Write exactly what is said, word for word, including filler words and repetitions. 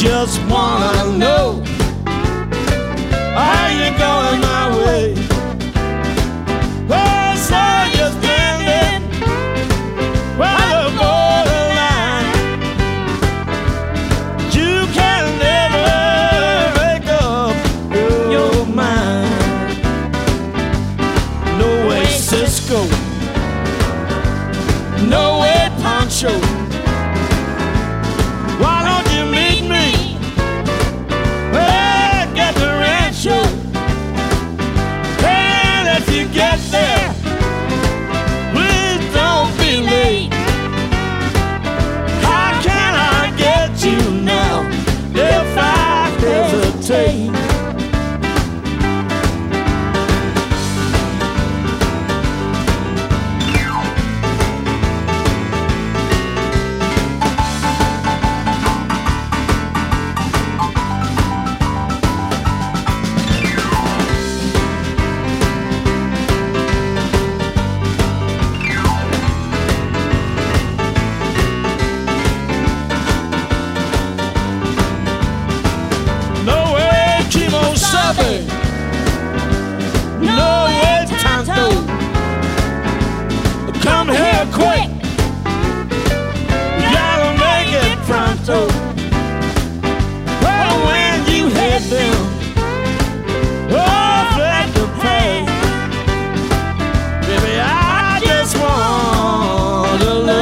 Just wanna know, are you going my way? Oh, so you're standing by the borderline. You can never make up your mind. No way Cisco, no way Pancho. Why don't you meet me at the rancho? And if you get there, please don't be late. How can I get you now if I hesitate? No way, Tonto. Come here quick. You gotta make it pronto. Well, when you head them off at the path, baby, I just want to love.